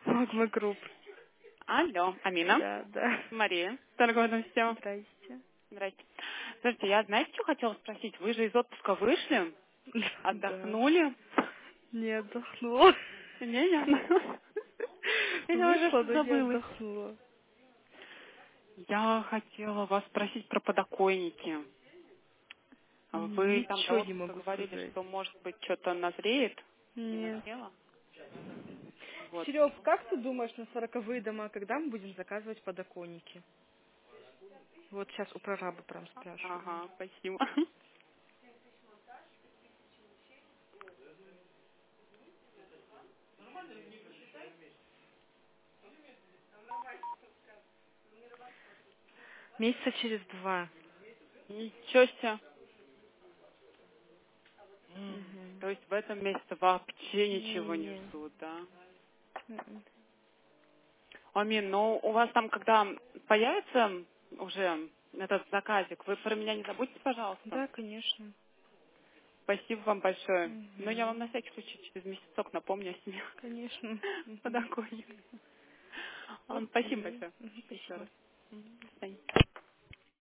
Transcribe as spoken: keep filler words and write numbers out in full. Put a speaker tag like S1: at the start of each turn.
S1: Магма Групп.
S2: Алло, Амина.
S1: Да, да.
S2: Мария, торговая система.
S1: Здрасте.
S2: Здрасте. Слушайте, я, знаете, что хотела спросить? Вы же из отпуска вышли?
S1: Да.
S2: Отдохнули?
S1: Не отдохнула.
S2: Не, не. Я уже
S1: Вышла,
S2: что
S1: но не
S2: забылась.
S1: отдохнула.
S2: Я хотела вас спросить про подоконники. А Вы там до
S1: Ничего не
S2: отпуска
S1: могу
S2: говорили,
S1: сказать.
S2: что, может быть, что-то назреет. Не
S1: Нет.
S2: назрело? Вот.
S1: Серег, как ты думаешь на сороковые дома, когда мы будем заказывать подоконники? Вот сейчас у прораба прям спрашиваю.
S2: Ага, спасибо.
S1: Месяца через два.
S2: Ничего себе. М,
S1: Угу.
S2: То есть в этом месяце вообще ничего не
S1: Не.
S2: ждут, да?
S1: Мгм.
S2: Амин, ну у вас там, когда появится уже этот заказик, вы про меня не забудьте, пожалуйста.
S1: Да, конечно.
S2: Спасибо вам большое. Но я вам на
S1: Угу.
S2: всякий случай через месяцок напомню о себе.
S1: Конечно. Угу.
S2: Подоконник. Ладно, спасибо
S1: Окей.
S2: большое.
S1: Мгм,
S2: Еще
S1: спасибо.
S2: раз. Мгм, до свидания.